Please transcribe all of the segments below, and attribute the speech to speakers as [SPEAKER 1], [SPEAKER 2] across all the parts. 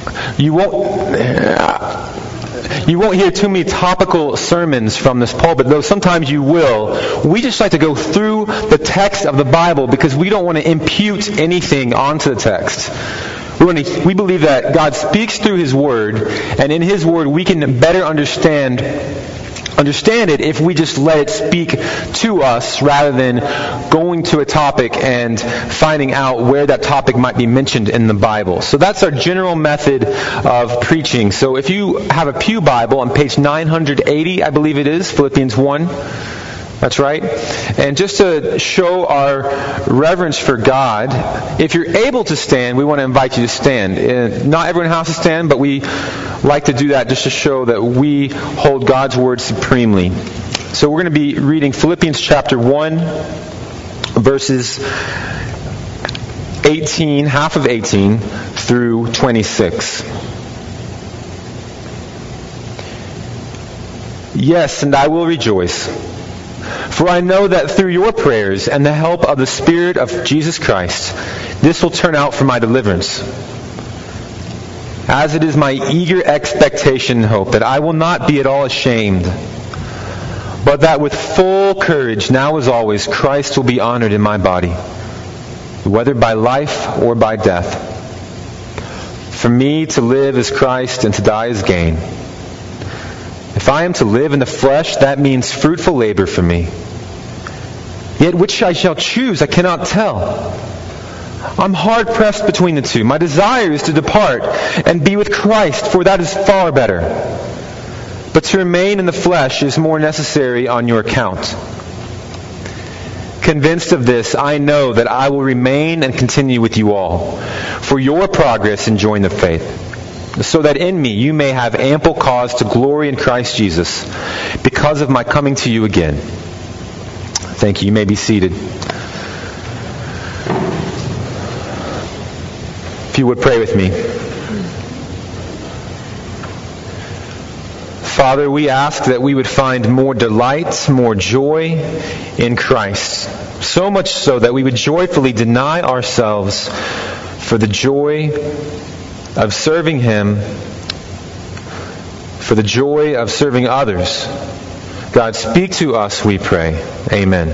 [SPEAKER 1] You won't hear too many topical sermons from this pulpit, though sometimes you will. We just like to go through the text of the Bible because we don't want to impute anything onto the text. We believe that God speaks through His Word, and in His Word we can better understand it if we just let it speak to us rather than going to a topic and finding out where that topic might be mentioned in the Bible. So that's our general method of preaching. So if you have a Pew Bible on page 980, I believe it is, Philippians 1. That's right. And just to show our reverence for God, if you're able to stand, we want to invite you to stand. Not everyone has to stand, but we like to do that just to show that we hold God's Word supremely. So we're going to be reading Philippians chapter 1, verses 18, half of 18, through 26. Yes, and I will rejoice. For I know that through your prayers and the help of the Spirit of Jesus Christ, this will turn out for my deliverance. As it is my eager expectation and hope that I will not be at all ashamed, but that with full courage, now as always, Christ will be honored in my body, whether by life or by death. For me to live is Christ and to die is gain. If I am to live in the flesh, that means fruitful labor for me. Yet which I shall choose, I cannot tell. I'm hard pressed between the two. My desire is to depart and be with Christ, for that is far better. But to remain in the flesh is more necessary on your account. Convinced of this, I know that I will remain and continue with you all, for your progress in joining the faith, so that in me you may have ample cause to glory in Christ Jesus, because of my coming to you again. Thank you. You may be seated. If you would pray with me. Father, we ask that we would find more delight, more joy in Christ. So much so that we would joyfully deny ourselves for the joy of serving Him, for the joy of serving others. God, speak to us, we pray. Amen.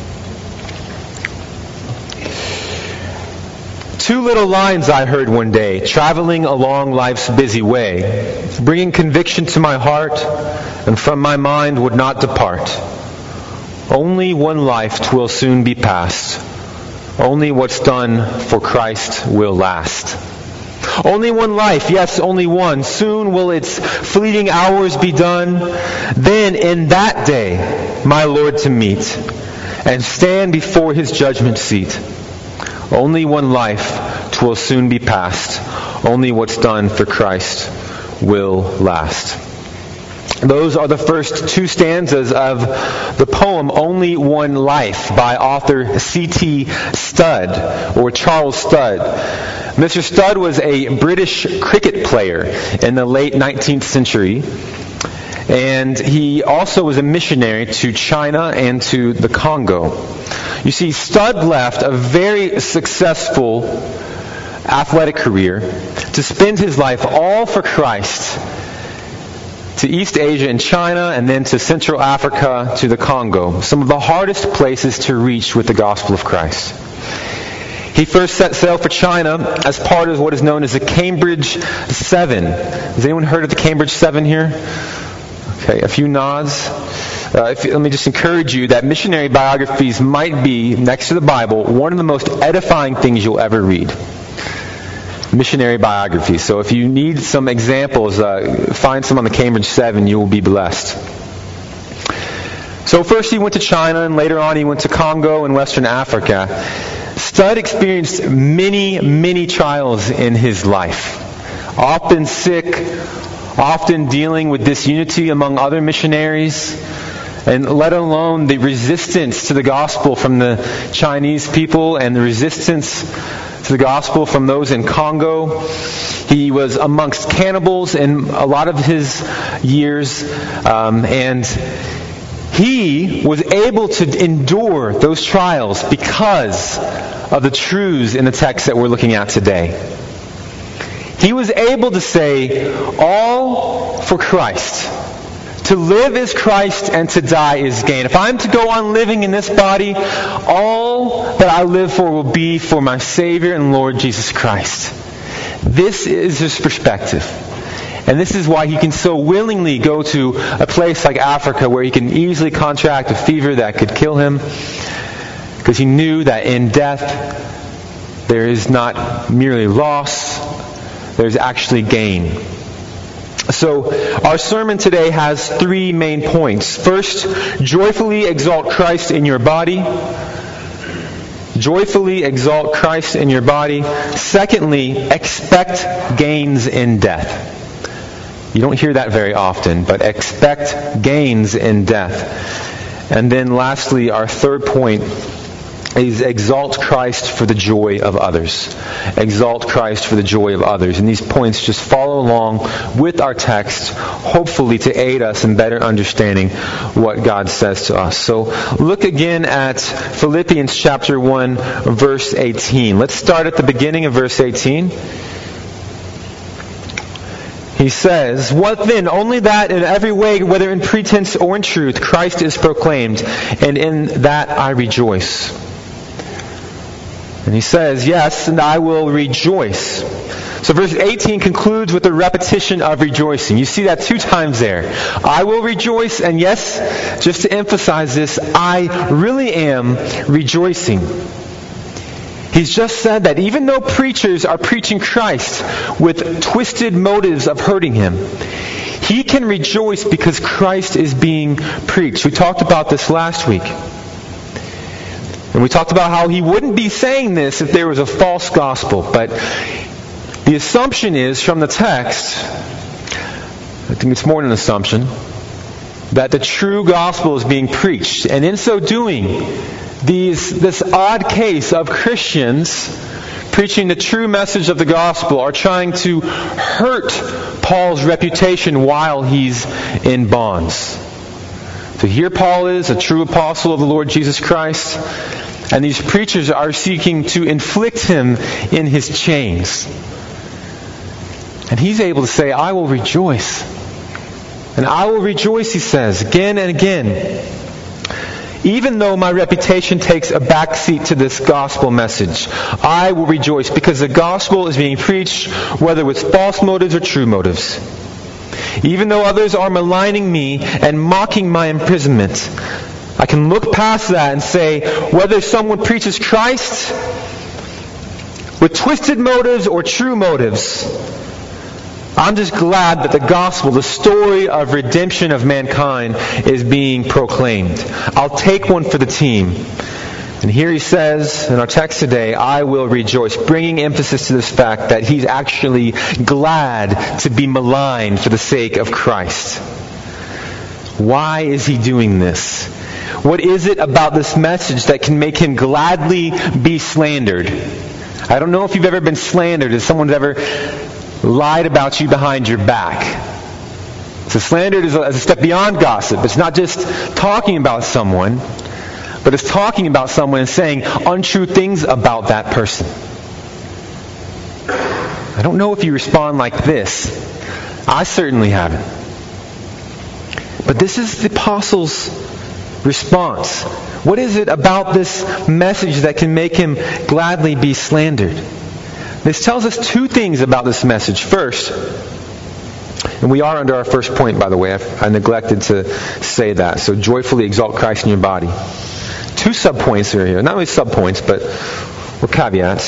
[SPEAKER 1] Two little lines I heard one day, traveling along life's busy way, bringing conviction to my heart, and from my mind would not depart. Only one life 'twill soon be past. Only what's done for Christ will last. Only one life, yes, only one. Soon will its fleeting hours be done. Then in that day, my Lord to meet, and stand before His judgment seat. Only one life 'twill soon be past. Only what's done for Christ will last. Those are the first two stanzas of the poem Only One Life by author C.T. Studd, or Charles Studd. Mr. Studd was a British cricket player in the late 19th century, and he also was a missionary to China and to the Congo. You see, Studd left a very successful athletic career to spend his life all for Christ, to East Asia and China, and then to Central Africa, to the Congo, some of the hardest places to reach with the gospel of Christ. He first set sail for China as part of what is known as the Cambridge 7. Has anyone heard of the Cambridge 7 here? Okay, a few nods. Let me just encourage you that missionary biographies might be, next to the Bible, one of the most edifying things you'll ever read. Missionary biographies. So if you need some examples, find some on the Cambridge 7. You will be blessed. So first he went to China, and later on he went to Congo and Western Africa. Studd experienced many, many trials in his life. Often sick, often dealing with disunity among other missionaries, and let alone the resistance to the gospel from the Chinese people and the resistance to the gospel from those in Congo. He was amongst cannibals in a lot of his years, and he was able to endure those trials because of the truths in the text that we're looking at today. He was able to say, all for Christ. To live is Christ and to die is gain. If I'm to go on living in this body, all that I live for will be for my Savior and Lord Jesus Christ. This is his perspective. And this is why he can so willingly go to a place like Africa where he can easily contract a fever that could kill him. Because he knew that in death there is not merely loss, there's actually gain. So our sermon today has 3 main points. First, joyfully exalt Christ in your body. Joyfully exalt Christ in your body. Secondly, expect gains in death. You don't hear that very often, but expect gains in death. And then lastly, our third point is exalt Christ for the joy of others. Exalt Christ for the joy of others. And these points just follow along with our text, hopefully to aid us in better understanding what God says to us. So look again at Philippians chapter 1, verse 18. Let's start at the beginning of verse 18. He says, "What then? Only that in every way, whether in pretense or in truth, Christ is proclaimed, and in that I rejoice." And he says, yes, and I will rejoice. So verse 18 concludes with a repetition of rejoicing. You see that 2 times there. I will rejoice, and yes, just to emphasize this, I really am rejoicing. He's just said that even though preachers are preaching Christ with twisted motives of hurting him, he can rejoice because Christ is being preached. We talked about this last week. And we talked about how he wouldn't be saying this if there was a false gospel. But the assumption is from the text, I think it's more than an assumption, that the true gospel is being preached. And in so doing, this odd case of Christians preaching the true message of the gospel are trying to hurt Paul's reputation while he's in bonds. So here Paul is, a true apostle of the Lord Jesus Christ, and these preachers are seeking to inflict him in his chains. And he's able to say, I will rejoice. And I will rejoice, he says, again and again. Even though my reputation takes a backseat to this gospel message, I will rejoice because the gospel is being preached whether with false motives or true motives. Even though others are maligning me and mocking my imprisonment, I can look past that and say, whether someone preaches Christ with twisted motives or true motives, I'm just glad that the gospel, the story of redemption of mankind, is being proclaimed. I'll take one for the team. And here he says in our text today, I will rejoice, bringing emphasis to this fact that he's actually glad to be maligned for the sake of Christ. Why is he doing this? What is it about this message that can make him gladly be slandered? I don't know if you've ever been slandered, if someone's ever lied about you behind your back. So slander is a step beyond gossip. It's not just talking about someone, but it's talking about someone and saying untrue things about that person. I don't know if you respond like this. I certainly haven't. But this is the apostle's response. What is it about this message that can make him gladly be slandered? This tells us 2 things about this message. First, and we are under our first point, by the way. I neglected to say that. So joyfully exalt Christ in your body. 2 subpoints are here. Not really subpoints, but or caveats.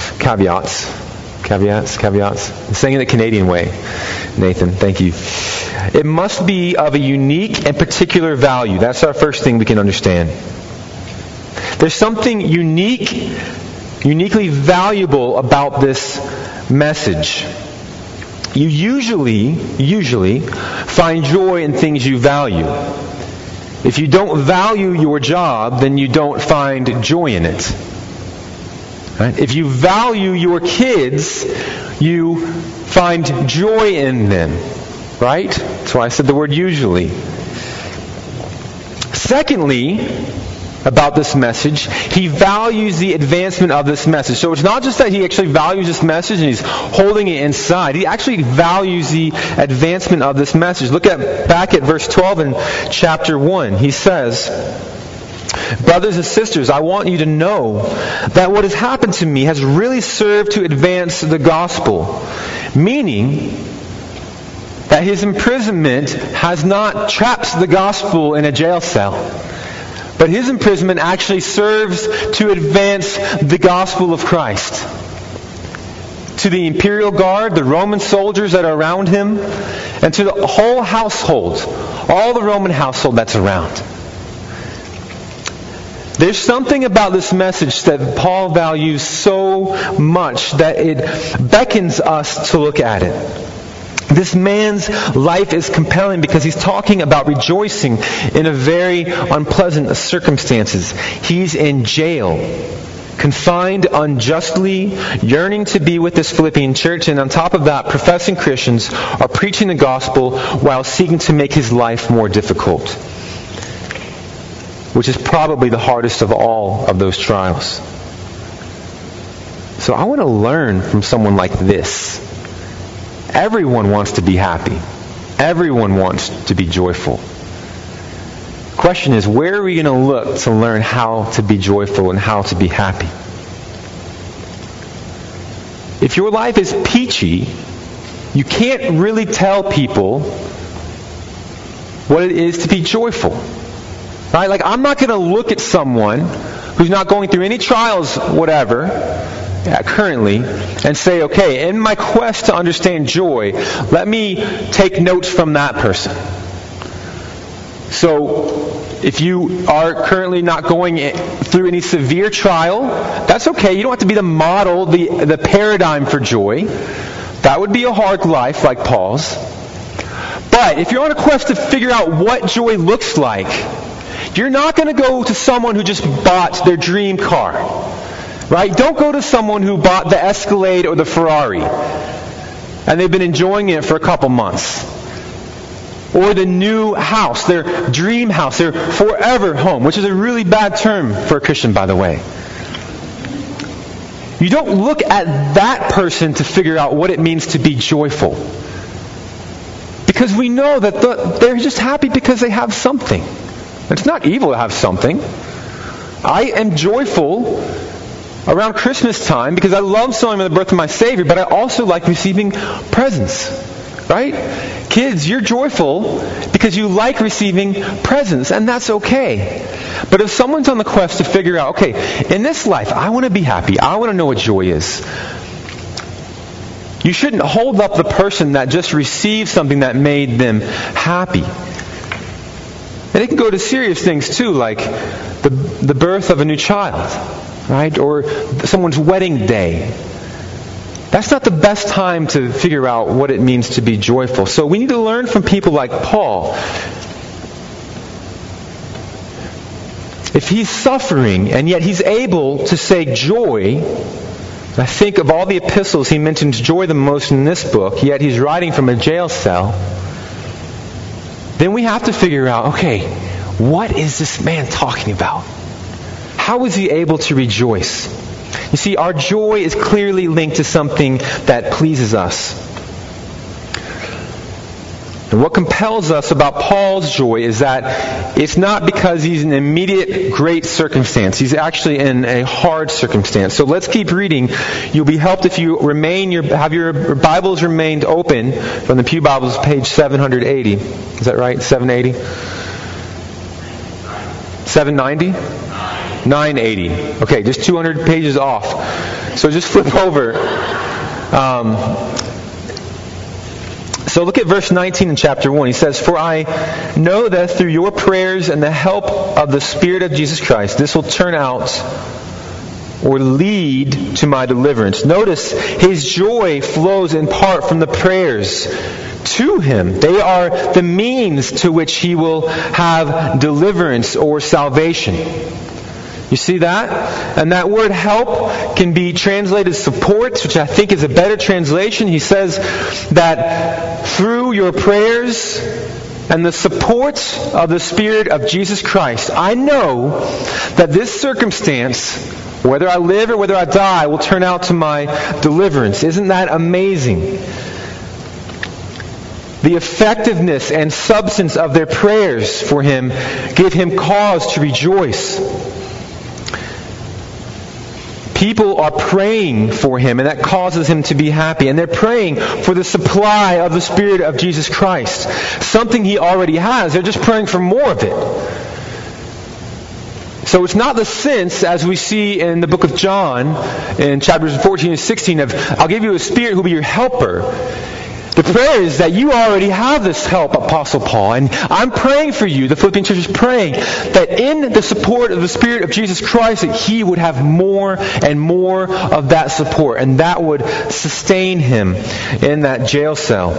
[SPEAKER 1] I'm saying it the Canadian way. Nathan, thank you. It must be of a unique and particular value. That's our first thing we can understand. There's something uniquely valuable about this message. You usually find joy in things you value. If you don't value your job, then you don't find joy in it. Right? If you value your kids, you find joy in them. Right? That's why I said the word usually. Secondly, about this message. He values the advancement of this message. So it's not just that he actually values this message and he's holding it inside. He actually values the advancement of this message. Look back at verse 12 in chapter 1. He says, "Brothers and sisters, I want you to know that what has happened to me has really served to advance the gospel." Meaning that his imprisonment has not trapped the gospel in a jail cell. But his imprisonment actually serves to advance the gospel of Christ. To the imperial guard, the Roman soldiers that are around him, and to the whole household, all the Roman household that's around. There's something about this message that Paul values so much that it beckons us to look at it. This man's life is compelling because he's talking about rejoicing in a very unpleasant circumstances. He's in jail, confined unjustly, yearning to be with this Philippian church, and on top of that, professing Christians are preaching the gospel while seeking to make his life more difficult, which is probably the hardest of all of those trials. So I want to learn from someone like this. Everyone wants to be happy. Everyone wants to be joyful. The question is, where are we going to look to learn how to be joyful and how to be happy? If your life is peachy, you can't really tell people what it is to be joyful. Right? Like, I'm not going to look at someone who's not going through any trials, whatever, currently, and say, okay, in my quest to understand joy, let me take notes from that person. So, if you are currently not going through any severe trial, that's okay. You don't have to be the model, the paradigm for joy. That would be a hard life like Paul's. But if you're on a quest to figure out what joy looks like, you're not going to go to someone who just bought their dream car. Right? Don't go to someone who bought the Escalade or the Ferrari and they've been enjoying it for a couple months. Or the new house, their dream house, their forever home, which is a really bad term for a Christian, by the way. You don't look at that person to figure out what it means to be joyful. Because we know that they're just happy because they have something. It's not evil to have something. I am joyful around Christmas time because I love celebrating the birth of my Savior, but I also like receiving presents. Right? Kids, you're joyful because you like receiving presents, and that's okay. But if someone's on the quest to figure out, okay, in this life, I want to be happy. I want to know what joy is. You shouldn't hold up the person that just received something that made them happy. And it can go to serious things too, like the birth of a new child, right? Or someone's wedding day. That's not the best time to figure out what it means to be joyful. So we need to learn from people like Paul. If he's suffering and yet he's able to say joy, I think of all the epistles he mentions joy the most in this book, yet he's writing from a jail cell, then we have to figure out, okay, what is this man talking about? How is he able to rejoice? You see, our joy is clearly linked to something that pleases us. And what compels us about Paul's joy is that it's not because he's in an immediate great circumstance. He's actually in a hard circumstance. So let's keep reading. You'll be helped if you have your Bibles remained open from the Pew Bibles, page 780. Is that right? 780? 790? 980. Okay, just 200 pages off. So just flip over. So look at verse 19 in chapter 1. He says, "For I know that through your prayers and the help of the Spirit of Jesus Christ, this will turn out or lead to my deliverance." Notice his joy flows in part from the prayers to him. They are the means to which he will have deliverance or salvation. You see that? And that word help can be translated support, which I think is a better translation. He says that through your prayers and the support of the Spirit of Jesus Christ, I know that this circumstance, whether I live or whether I die, will turn out to my deliverance. Isn't that amazing? The effectiveness and substance of their prayers for him give him cause to rejoice. People are praying for him, and that causes him to be happy. And they're praying for the supply of the Spirit of Jesus Christ. Something he already has. They're just praying for more of it. So it's not the sense, as we see in the book of John, in chapters 14 and 16, of, I'll give you a Spirit who will be your helper. The prayer is that you already have this help, Apostle Paul. And I'm praying for you, the Philippian church is praying, that in the support of the Spirit of Jesus Christ, that he would have more and more of that support. And that would sustain him in that jail cell.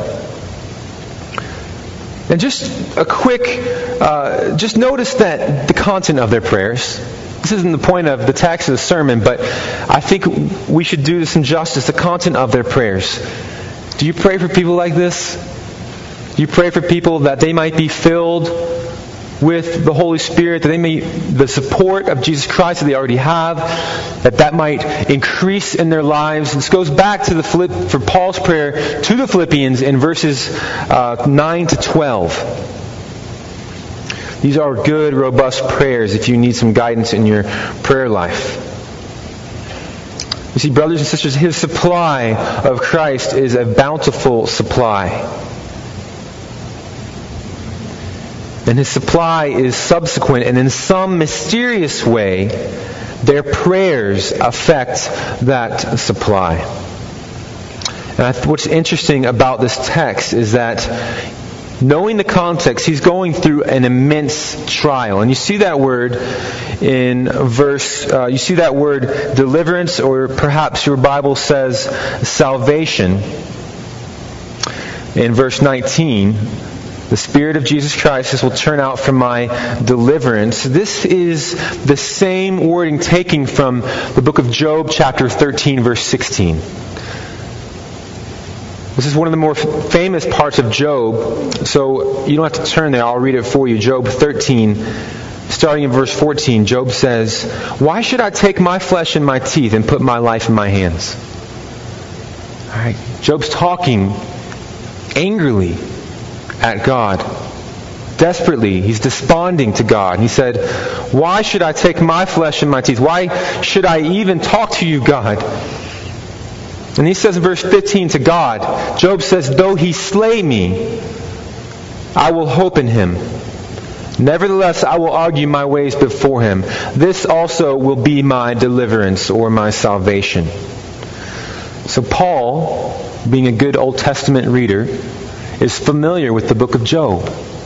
[SPEAKER 1] And just a quick, just notice that the content of their prayers. This isn't the point of the text of the sermon, but I think we should do this injustice. The content of their prayers. Do you pray for people like this? Do you pray for people that they might be filled with the Holy Spirit, that they may, the support of Jesus Christ that they already have, that might increase in their lives? This goes back to for Paul's prayer to the Philippians in verses 9 to 12. These are good, robust prayers if you need some guidance in your prayer life. You see, brothers and sisters, his supply of Christ is a bountiful supply. And his supply is subsequent, and in some mysterious way, their prayers affect that supply. And what's interesting about this text is that, knowing the context, he's going through an immense trial. And you see that word in you see that word deliverance, or perhaps your Bible says salvation. In verse 19, the Spirit of Jesus Christ will turn out from my deliverance. This is the same wording taken from the book of Job, chapter 13, verse 16. This is one of the more famous parts of Job, so you don't have to turn there. I'll read it for you. Job 13, starting in verse 14, Job says, "Why should I take my flesh in my teeth and put my life in my hands?" All right. Job's talking angrily at God. Desperately, he's desponding to God. And he said, "Why should I take my flesh in my teeth? Why should I even talk to you, God?" And he says in verse 15 to God, Job says, "Though he slay me, I will hope in him. Nevertheless, I will argue my ways before him. This also will be my deliverance," or my salvation. So Paul, being a good Old Testament reader, is familiar with the book of Job.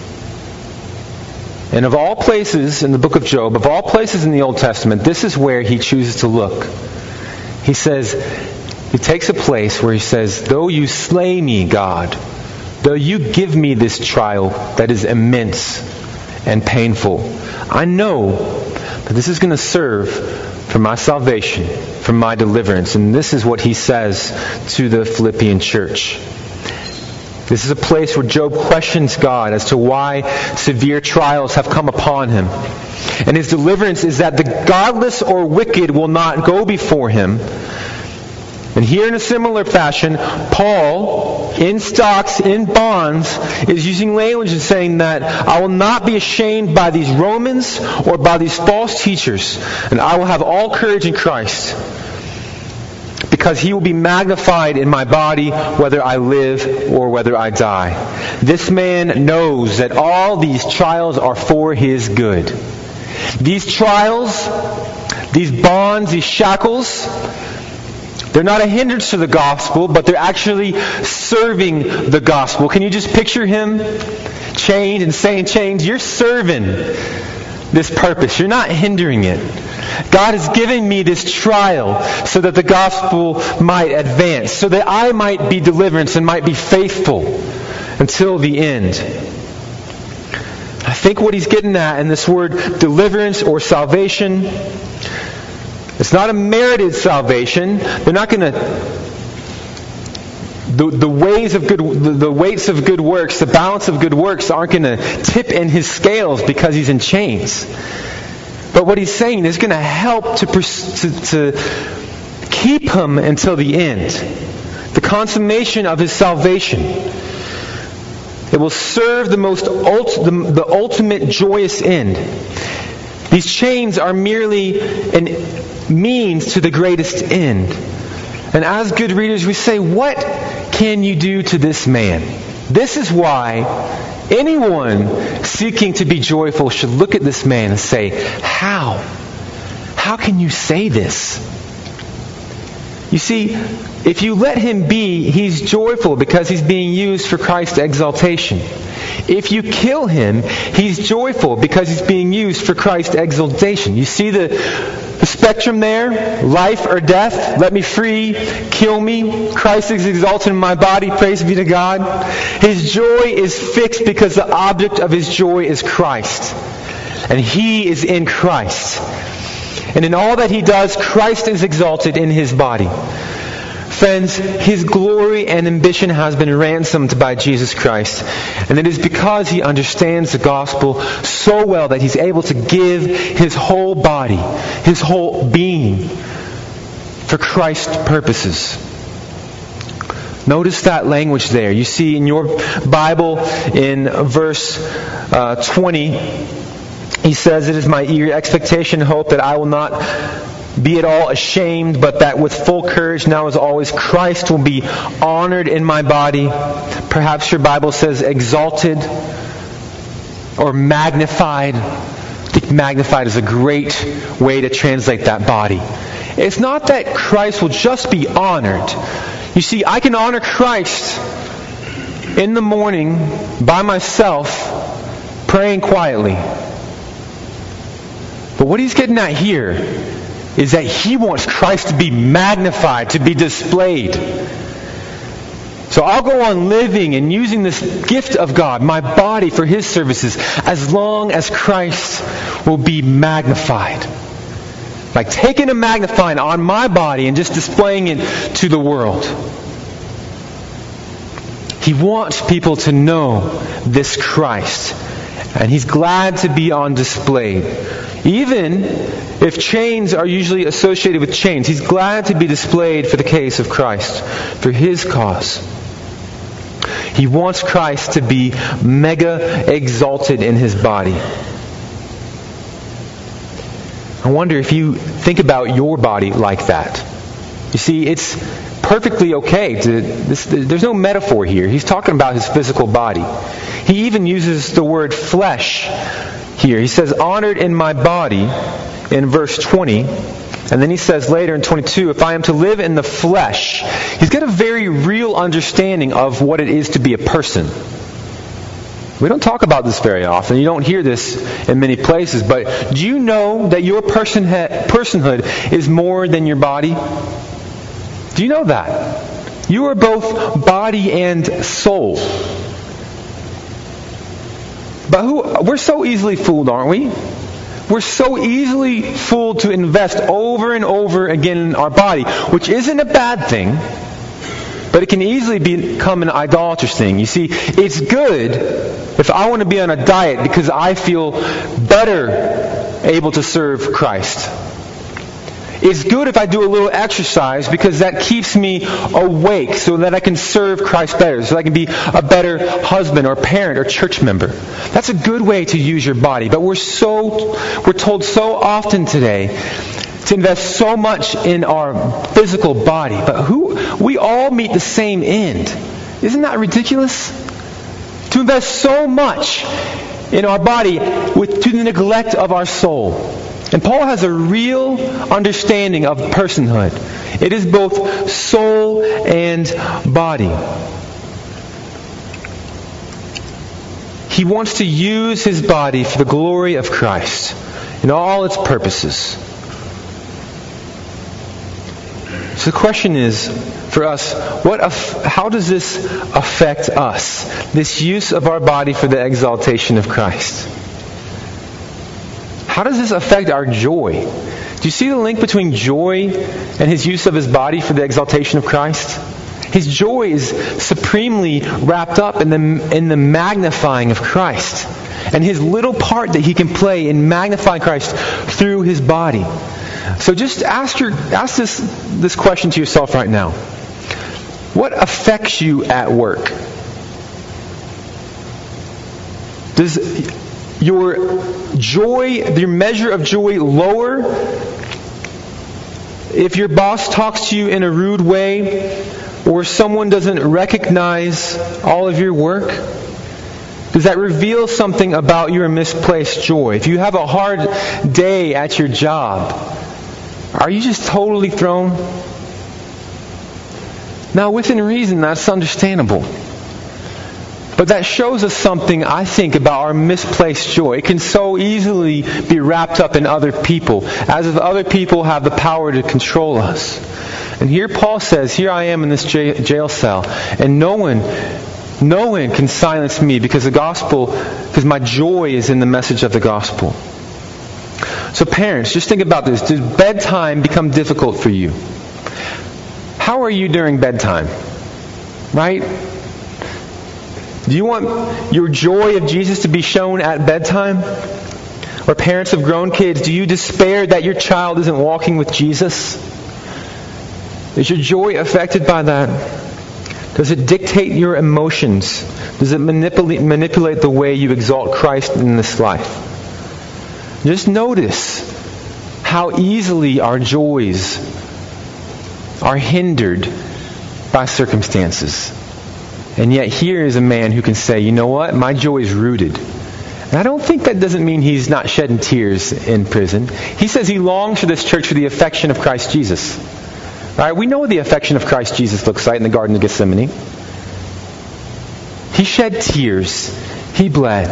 [SPEAKER 1] And of all places in the book of Job, of all places in the Old Testament, this is where he chooses to look. He says, he takes a place where he says, "Though you slay me, God, though you give me this trial that is immense and painful, I know that this is going to serve for my salvation, for my deliverance." And this is what he says to the Philippian church. This is a place where Job questions God as to why severe trials have come upon him. And his deliverance is that the godless or wicked will not go before him. And here in a similar fashion, Paul, in stocks, in bonds, is using language and saying that I will not be ashamed by these Romans or by these false teachers, and I will have all courage in Christ, because he will be magnified in my body, whether I live or whether I die. This man knows that all these trials are for his good. These trials, these bonds, these shackles, they're not a hindrance to the gospel, but they're actually serving the gospel. Can you just picture him chained and saying, "Chains, you're serving this purpose. You're not hindering it. God has given me this trial so that the gospel might advance, so that I might be deliverance and might be faithful until the end." I think what he's getting at in this word deliverance or salvation, it's not a merited salvation. They're not going to the weights of good works, the balance of good works aren't going to tip in his scales because he's in chains. But what he's saying is going to help to keep him until the end. The consummation of his salvation. It will serve the ultimate joyous end. These chains are merely a means to the greatest end. And as good readers, we say, what can you do to this man? This is why anyone seeking to be joyful should look at this man and say, how? How can you say this? You see, if you let him be, he's joyful because he's being used for Christ's exaltation. If you kill him, he's joyful because he's being used for Christ's exaltation. You see the spectrum there? Life or death? Let me free. Kill me. Christ is exalted in my body. Praise be to God. His joy is fixed because the object of his joy is Christ. And he is in Christ. And in all that he does, Christ is exalted in his body. Friends, his glory and ambition has been ransomed by Jesus Christ. And it is because he understands the gospel so well that he's able to give his whole body, his whole being, for Christ's purposes. Notice that language there. You see in your Bible in verse 20, he says, "It is my eager expectation and hope that I will not be at all ashamed, but that with full courage now as always Christ will be honored in my body." Perhaps your Bible says exalted or magnified. I think magnified is a great way to translate that body. It's not that Christ will just be honored. You see, I can honor Christ in the morning by myself, praying quietly. But what he's getting at here is that he wants Christ to be magnified, to be displayed. So I'll go on living and using this gift of God, my body, for his services, as long as Christ will be magnified. Like taking a magnifying on my body and just displaying it to the world. He wants people to know this Christ. And he's glad to be on display. Even if chains are usually associated with chains, he's glad to be displayed for the case of Christ, for his cause. He wants Christ to be mega exalted in his body. I wonder if you think about your body like that. You see, it's perfectly okay there's no metaphor here. He's talking about his physical body. He even uses the word flesh here. He says, honored in my body in verse 20. And then he says later in 22, if I am to live in the flesh. He's got a very real understanding of what it is to be a person. We don't talk about this very often. You don't hear this in many places. But do you know that your personhood is more than your body? Do you know that? You are both body and soul. But we're so easily fooled, aren't we? We're so easily fooled to invest over and over again in our body, which isn't a bad thing, but it can easily become an idolatrous thing. You see, it's good if I want to be on a diet because I feel better able to serve Christ. It's good if I do a little exercise because that keeps me awake so that I can serve Christ better, so I can be a better husband or parent or church member. That's a good way to use your body. But we're told so often today to invest so much in our physical body. But we all meet the same end. Isn't that ridiculous? To invest so much in our body to the neglect of our soul. And Paul has a real understanding of personhood. It is both soul and body. He wants to use his body for the glory of Christ in all its purposes. So the question is, for us, how does this affect us? This use of our body for the exaltation of Christ. How does this affect our joy? Do you see the link between joy and his use of his body for the exaltation of Christ? His joy is supremely wrapped up in the magnifying of Christ and his little part that he can play in magnifying Christ through his body. So just ask this question to yourself right now. What affects you at work? Does your measure of joy lower if your boss talks to you in a rude way, or someone doesn't recognize all of your work? Does that reveal something about your misplaced joy? If you have a hard day at your job, are you just totally thrown? Now, within reason, that's understandable. But that shows us something, I think, about our misplaced joy. It can so easily be wrapped up in other people, as if other people have the power to control us. And here Paul says, here I am in this jail cell, and no one can silence me because my joy is in the message of the gospel. So parents, just think about this. Does bedtime become difficult for you? How are you during bedtime? Right? Do you want your joy of Jesus to be shown at bedtime? Or parents of grown kids, do you despair that your child isn't walking with Jesus? Is your joy affected by that? Does it dictate your emotions? Does it manipulate the way you exalt Christ in this life? Just notice how easily our joys are hindered by circumstances. And yet here is a man who can say, you know what? My joy is rooted. And I don't think that doesn't mean he's not shedding tears in prison. He says he longs for this church for the affection of Christ Jesus. Right? We know what the affection of Christ Jesus looks like in the Garden of Gethsemane. He shed tears. He bled.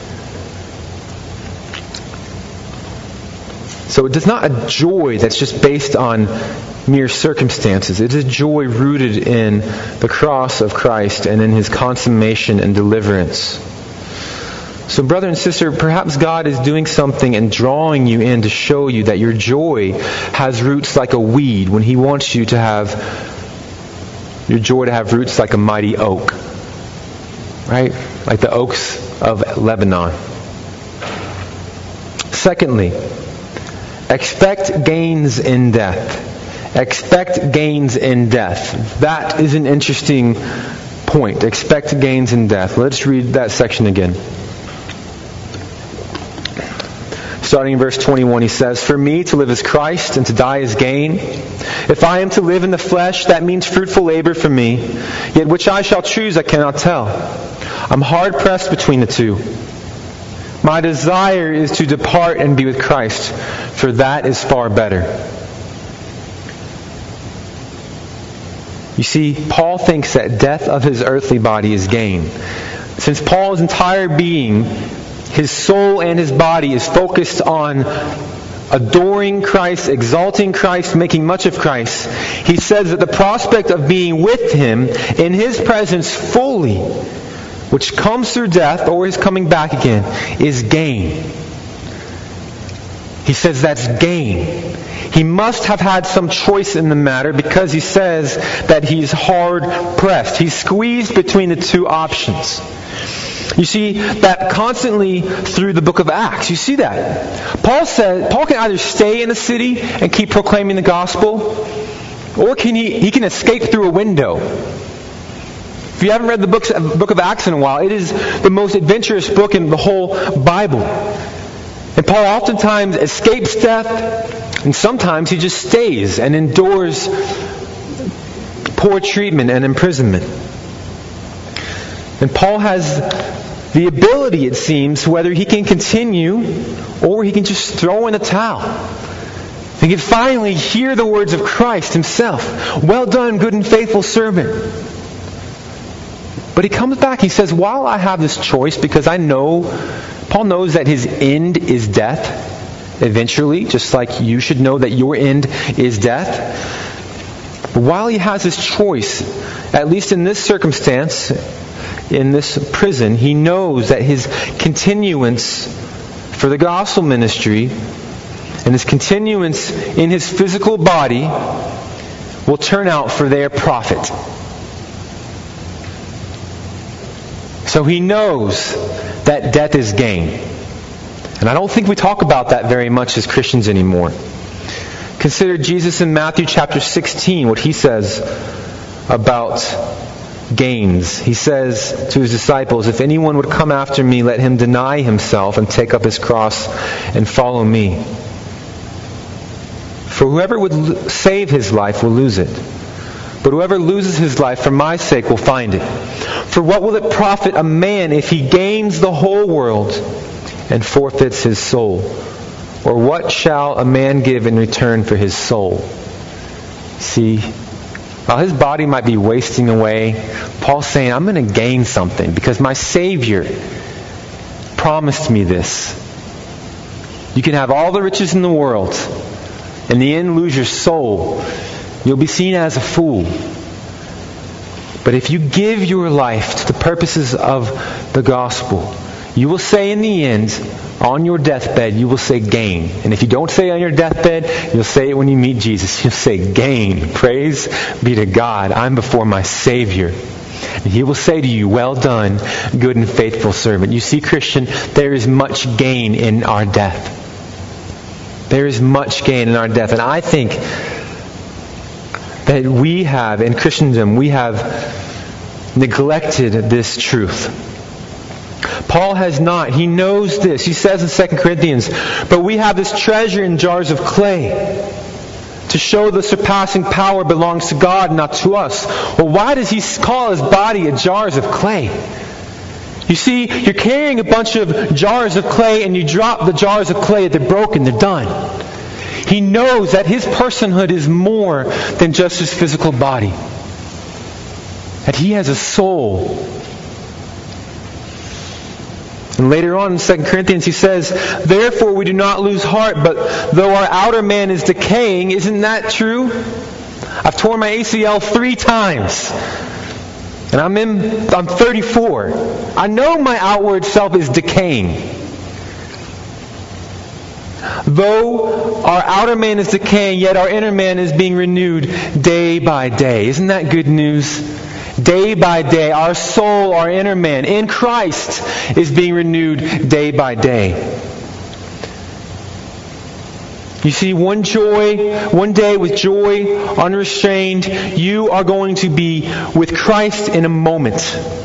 [SPEAKER 1] So it is not a joy that's just based on mere circumstances. It is a joy rooted in the cross of Christ and in his consummation and deliverance. So brother and sister, perhaps God is doing something and drawing you in to show you that your joy has roots like a weed when he wants you to have your joy to have roots like a mighty oak. Right? Like the oaks of Lebanon. Secondly, expect gains in death. Expect gains in death. That is an interesting point. Expect gains in death. Let's read that section again. Starting in verse 21, he says, "For me to live is Christ, and to die is gain. If I am to live in the flesh, that means fruitful labor for me. Yet which I shall choose, I cannot tell. I'm hard pressed between the two. My desire is to depart and be with Christ, for that is far better." You see, Paul thinks that death of his earthly body is gain. Since Paul's entire being, his soul and his body, is focused on adoring Christ, exalting Christ, making much of Christ, he says that the prospect of being with him in his presence fully, which comes through death or his coming back again, is gain. He says that's gain. He must have had some choice in the matter because he says that he's hard pressed. He's squeezed between the two options. You see that constantly through the book of Acts. You see that. Paul can either stay in the city and keep proclaiming the gospel, or he can escape through a window. If you haven't read the book of Acts in a while, it is the most adventurous book in the whole Bible. And Paul oftentimes escapes death, and sometimes he just stays and endures poor treatment and imprisonment. And Paul has the ability, it seems, whether he can continue or he can just throw in the towel. He can finally hear the words of Christ himself. "Well done, good and faithful servant." But he comes back, he says, while I have this choice, because Paul knows that his end is death, eventually, just like you should know that your end is death. But while he has his choice, at least in this circumstance, in this prison, he knows that his continuance for the gospel ministry and his continuance in his physical body will turn out for their profit. So he knows that death is gain. And I don't think we talk about that very much as Christians anymore. Consider Jesus in Matthew chapter 16, what he says about gains. He says to his disciples, "If anyone would come after me, let him deny himself and take up his cross and follow me. For whoever would save his life will lose it. But whoever loses his life for my sake will find it. For what will it profit a man if he gains the whole world and forfeits his soul? Or what shall a man give in return for his soul?" See, while his body might be wasting away, Paul's saying, I'm going to gain something because my Savior promised me this. You can have all the riches in the world. In the end, lose your soul. You'll be seen as a fool. But if you give your life to the purposes of the gospel, you will say in the end, on your deathbed, you will say gain. And if you don't say on your deathbed, you'll say it when you meet Jesus. You'll say gain. Praise be to God. I'm before my Savior. And He will say to you, well done, good and faithful servant. You see, Christian, there is much gain in our death. There is much gain in our death. And I think that we have, in Christendom, we have neglected this truth. Paul has not. He knows this. He says in 2 Corinthians, but we have this treasure in jars of clay to show the surpassing power belongs to God, not to us. Well, why does he call his body a jars of clay? You see, you're carrying a bunch of jars of clay and you drop the jars of clay, they're broken, they're done. He knows that his personhood is more than just his physical body. That he has a soul. And later on in 2 Corinthians he says, therefore we do not lose heart, but though our outer man is decaying, isn't that true? I've torn my ACL 3 times. And I'm 34. I know my outward self is decaying. Though our outer man is decaying, yet our inner man is being renewed day by day. Isn't that good news? Day by day, our soul, our inner man, in Christ, is being renewed day by day. You see, one day with joy unrestrained, you are going to be with Christ in a moment.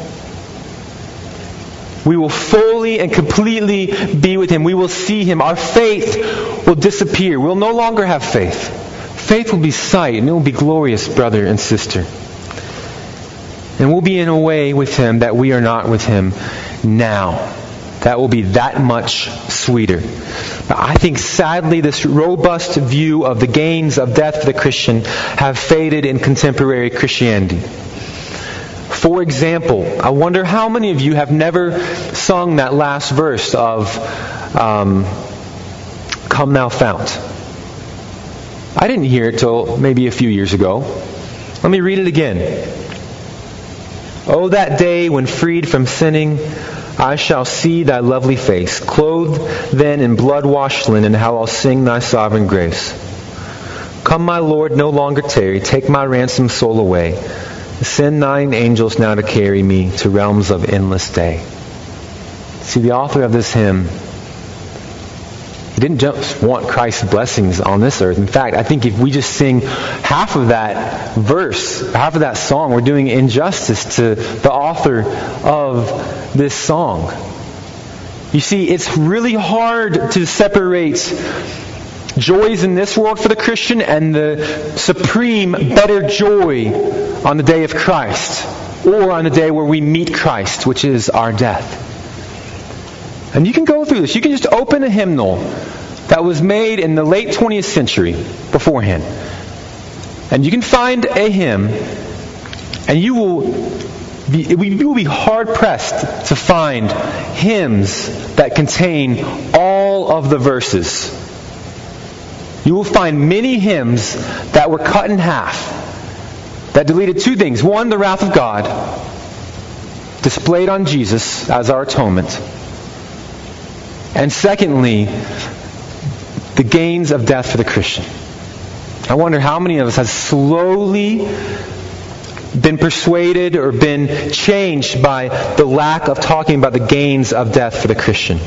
[SPEAKER 1] We will fully and completely be with Him. We will see Him. Our faith will disappear. We'll no longer have faith. Faith will be sight, and it will be glorious, brother and sister. And we'll be in a way with Him that we are not with Him now. That will be that much sweeter. But I think sadly this robust view of the gains of death for the Christian have faded in contemporary Christianity. For example, I wonder how many of you have never sung that last verse of Come Thou Fount. I didn't hear it till maybe a few years ago. Let me read it again. Oh, that day when freed from sinning, I shall see Thy lovely face, clothed then in blood-washed linen, how I'll sing Thy sovereign grace. Come, my Lord, no longer tarry, take my ransomed soul away. Send Thine angels now to carry me to realms of endless day. See, the author of this hymn, he didn't just want Christ's blessings on this earth. In fact, I think if we just sing half of that verse, half of that song, we're doing injustice to the author of this song. You see, it's really hard to separate joys in this world for the Christian and the supreme, better joy on the day of Christ, or on the day where we meet Christ, which is our death. And you can go through this. You can just open a hymnal that was made in the late 20th century beforehand. And you can find a hymn, and you will be hard-pressed to find hymns that contain all of the verses. You will find many hymns that were cut in half, that deleted 2 things. One, the wrath of God, displayed on Jesus as our atonement. And secondly, the gains of death for the Christian. I wonder how many of us have slowly been persuaded or been changed by the lack of talking about the gains of death for the Christian.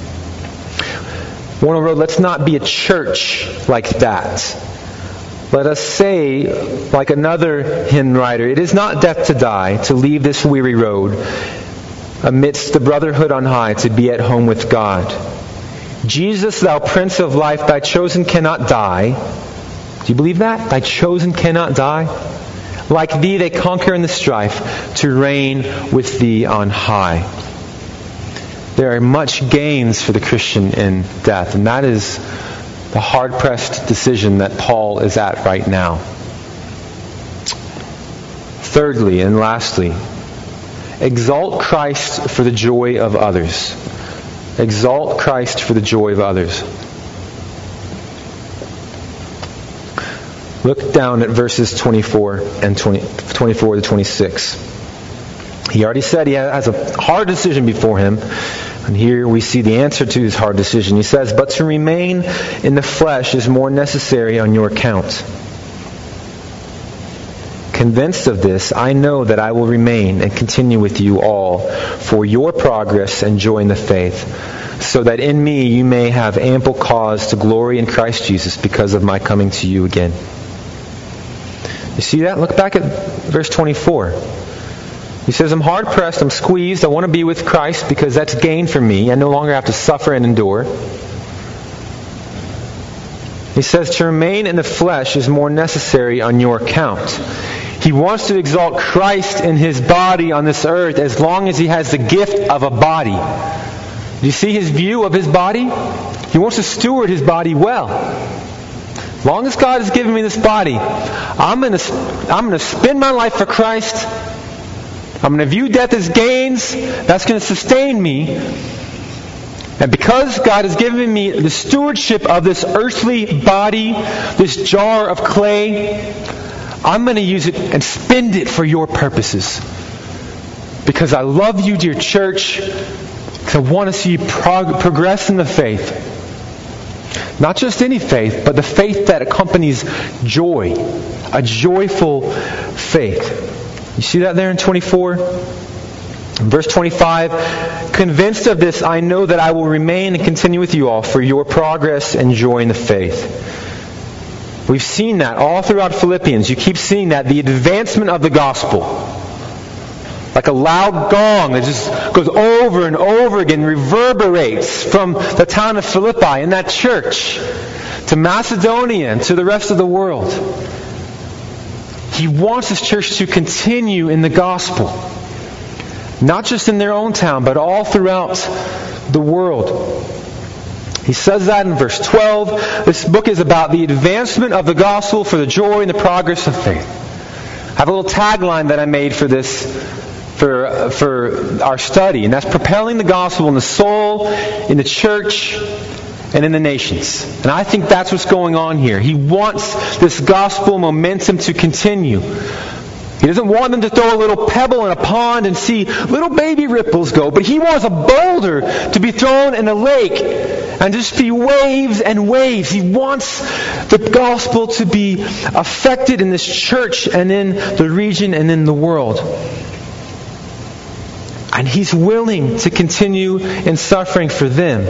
[SPEAKER 1] Warner Road, let's not be a church like that. Let us say, like another hymn writer, it is not death to die, to leave this weary road, amidst the brotherhood on high, to be at home with God. Jesus, thou Prince of life, thy chosen cannot die. Do you believe that? Thy chosen cannot die. Like thee they conquer in the strife, to reign with thee on high. There are much gains for the Christian in death, and that is the hard-pressed decision that Paul is at right now. Thirdly and lastly, exalt Christ for the joy of others. Exalt Christ for the joy of others. Look down at verses 24 to 26. He already said he has a hard decision before him. And here we see the answer to his hard decision. He says, "But to remain in the flesh is more necessary on your account. Convinced of this, I know that I will remain and continue with you all for your progress and joy in the faith, so that in me you may have ample cause to glory in Christ Jesus because of my coming to you again." You see that? Look back at verse 24. He says, I'm hard-pressed, I'm squeezed, I want to be with Christ because that's gain for me. I no longer have to suffer and endure. He says, to remain in the flesh is more necessary on your account. He wants to exalt Christ in His body on this earth as long as He has the gift of a body. Do you see His view of His body? He wants to steward His body well. As long as God has given me this body, I'm going to spend my life for Christ. I'm going to view death as gains. That's going to sustain me. And because God has given me the stewardship of this earthly body, this jar of clay, I'm going to use it and spend it for your purposes. Because I love you, dear church. Because I want to see you progress in the faith. Not just any faith, but the faith that accompanies joy. A joyful faith. You see that there in 24? Verse 25, convinced of this, I know that I will remain and continue with you all for your progress and joy in the faith. We've seen that all throughout Philippians. You keep seeing that. The advancement of the gospel. Like a loud gong that just goes over and over again, reverberates from the town of Philippi in that church to Macedonia and to the rest of the world. He wants His church to continue in the gospel. Not just in their own town, but all throughout the world. He says that in verse 12. This book is about the advancement of the gospel for the joy and the progress of faith. I have a little tagline that I made for this, for our study, and that's propelling the gospel in the soul, in the church, and in the nations. And I think that's what's going on here. He wants this gospel momentum to continue. He doesn't want them to throw a little pebble in a pond and see little baby ripples go, but He wants a boulder to be thrown in a lake and just be waves and waves. He wants the gospel to be affected in this church and in the region and in the world. And He's willing to continue in suffering for them.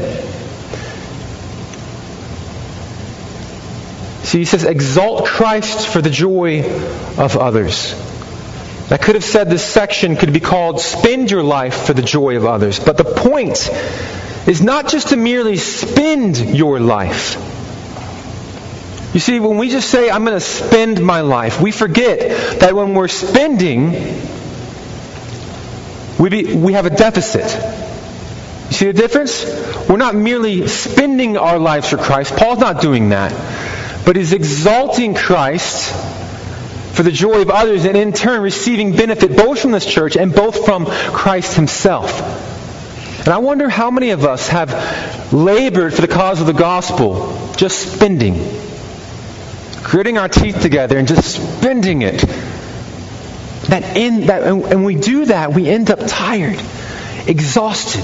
[SPEAKER 1] See, he says, exalt Christ for the joy of others. I could have said this section could be called spend your life for the joy of others. But the point is not just to merely spend your life. You see, when we just say, I'm going to spend my life, we forget that when we're spending, we have a deficit. You see the difference? We're not merely spending our lives for Christ. Paul's not doing that. But He's exalting Christ for the joy of others and in turn receiving benefit both from this church and both from Christ Himself. And I wonder how many of us have labored for the cause of the gospel just spending. Gritting our teeth together and just spending it. And we do that, we end up tired, exhausted.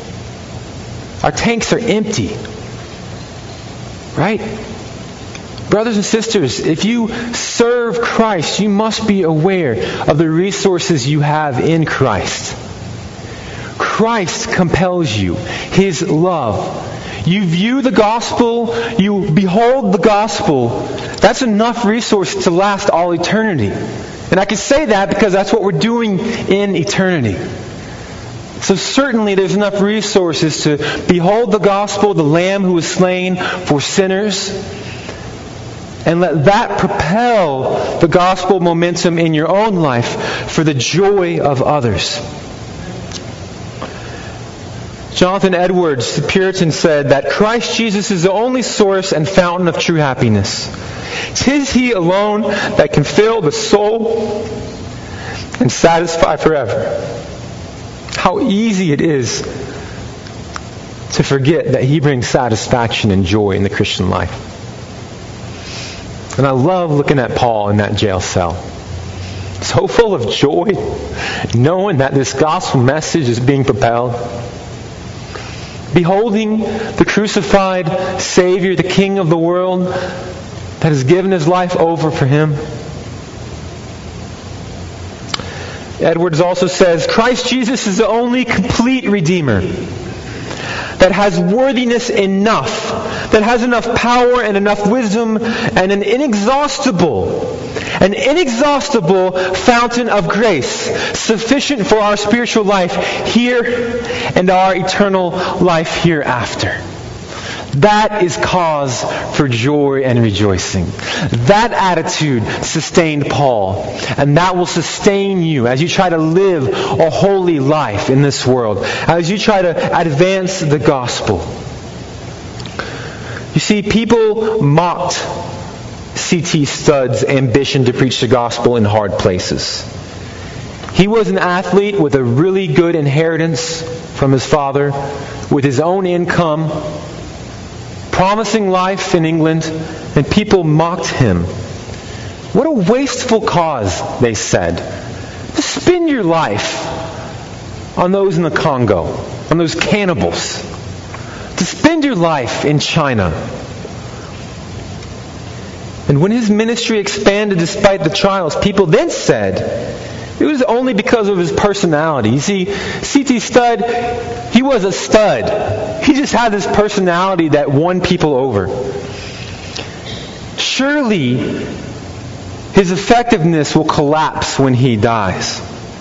[SPEAKER 1] Our tanks are empty. Right? Brothers and sisters, if you serve Christ, you must be aware of the resources you have in Christ. Christ compels you. His love. You view the gospel, you behold the gospel. That's enough resource to last all eternity. And I can say that because that's what we're doing in eternity. So certainly there's enough resources to behold the gospel, the Lamb who was slain for sinners, and let that propel the gospel momentum in your own life for the joy of others. Jonathan Edwards, the Puritan, said that Christ Jesus is the only source and fountain of true happiness. 'Tis He alone that can fill the soul and satisfy forever. How easy it is to forget that He brings satisfaction and joy in the Christian life. And I love looking at Paul in that jail cell. So full of joy, knowing that this gospel message is being propelled. Beholding the crucified Savior, the King of the world, that has given His life over for him. Edwards also says, Christ Jesus is the only complete Redeemer that has worthiness enough, that has enough power and enough wisdom and an inexhaustible fountain of grace sufficient for our spiritual life here and our eternal life hereafter. That is cause for joy and rejoicing. That attitude sustained Paul, and that will sustain you as you try to live a holy life in this world, as you try to advance the gospel. You see, people mocked C.T. Studd's ambition to preach the gospel in hard places. He was an athlete with a really good inheritance from his father, with his own income, promising life in England, and people mocked him. What a wasteful cause, they said. Just spend your life on those in the Congo, on those cannibals. To spend your life in China. And when his ministry expanded despite the trials, people then said it was only because of his personality. You see, C.T. Studd, he was a stud. He just had this personality that won people over. Surely his effectiveness will collapse when he dies.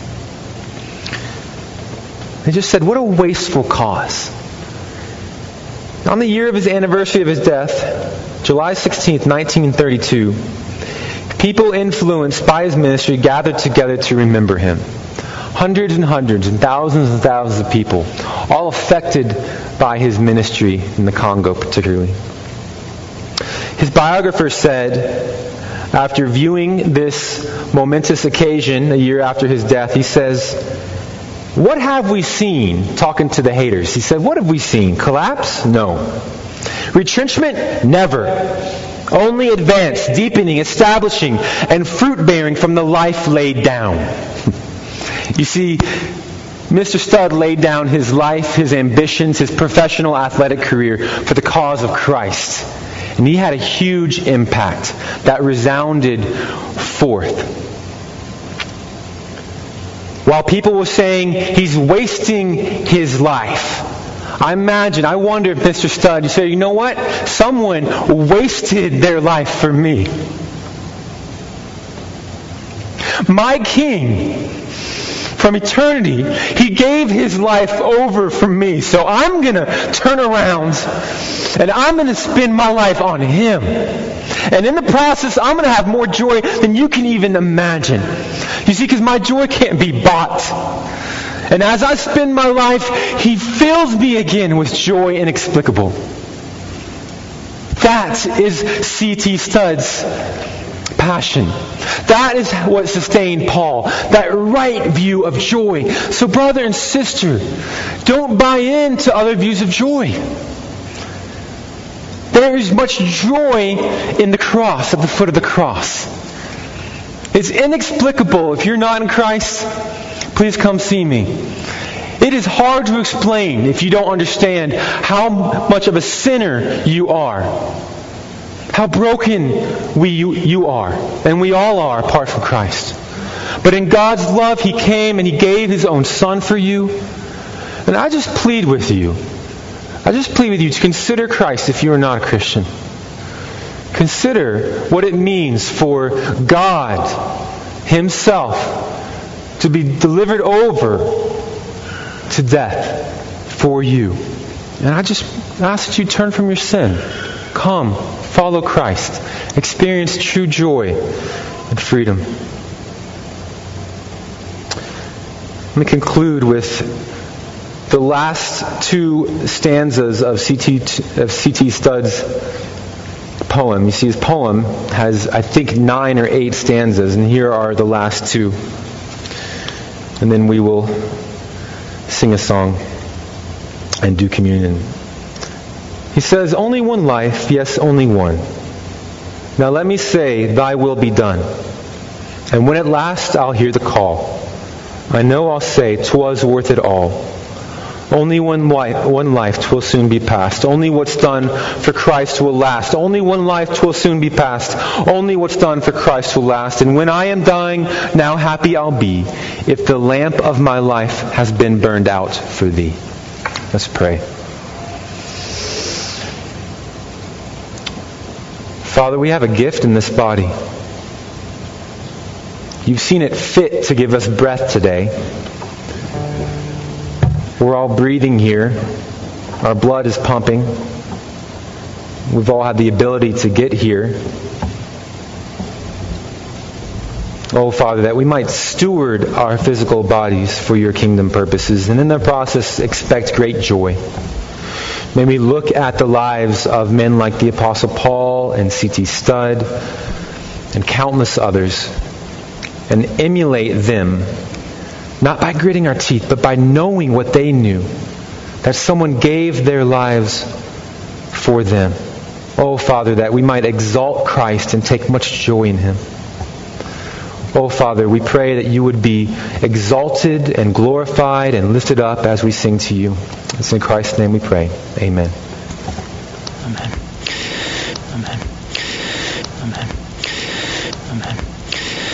[SPEAKER 1] They just said, what a wasteful cause. On the year of his anniversary of his death, July 16th, 1932, people influenced by his ministry gathered together to remember him. Hundreds and hundreds and thousands of people, all affected by his ministry in the Congo particularly. His biographer said, after viewing this momentous occasion a year after his death, he says, what have we seen? Talking to the haters. He said, what have we seen? Collapse? No. Retrenchment? Never. Only advance, deepening, establishing, and fruit-bearing from the life laid down. You see, Mr. Studd laid down his life, his ambitions, his professional athletic career for the cause of Christ. And he had a huge impact that resounded forth. While people were saying he's wasting his life, I wonder if Mr. Studd, you say, you know what? Someone wasted their life for me. My King, from eternity, He gave His life over for me. So I'm going to turn around and I'm going to spend my life on Him. And in the process, I'm going to have more joy than you can even imagine. You see, because my joy can't be bought. And as I spend my life, He fills me again with joy inexplicable. That is C.T. Studd's passion. That is what sustained Paul. That right view of joy. So brother and sister, don't buy into other views of joy. There is much joy in the cross, at the foot of the cross. It's inexplicable. If you're not in Christ, please come see me. It is hard to explain if you don't understand how much of a sinner you are. how broken you are, and we all are apart from Christ. But in God's love, He came and He gave His own Son for you. And I just plead with you to consider Christ if you are not a Christian. Consider what it means for God Himself to be delivered over to death for you. And I just ask that you turn from your sin. Come, follow Christ. Experience true joy and freedom. Let me conclude with the last two stanzas of C.T. Studd's poem. You see, his poem has, I think, 9 or 8 stanzas, and here are the last 2. And then we will sing a song and do communion. He says, "Only one life, yes, only one. Now let me say, thy will be done. And when at last I'll hear the call, I know I'll say, 'twas worth it all. Only one life, 'twill soon be past. Only what's done for Christ will last. Only one life, 'twill soon be past. Only what's done for Christ will last. And when I am dying, now happy I'll be, if the lamp of my life has been burned out for thee." Let's pray. Father, we have a gift in this body. You've seen it fit to give us breath today. We're all breathing here. Our blood is pumping. We've all had the ability to get here. Oh, Father, that we might steward our physical bodies for your kingdom purposes, and in the process expect great joy. May we look at the lives of men like the Apostle Paul and C.T. Studd and countless others and emulate them, not by gritting our teeth, but by knowing what they knew, that someone gave their lives for them. Oh, Father, that we might exalt Christ and take much joy in Him. Oh, Father, we pray that you would be exalted and glorified and lifted up as we sing to you. It's in Christ's name we pray. Amen.
[SPEAKER 2] Amen. Amen.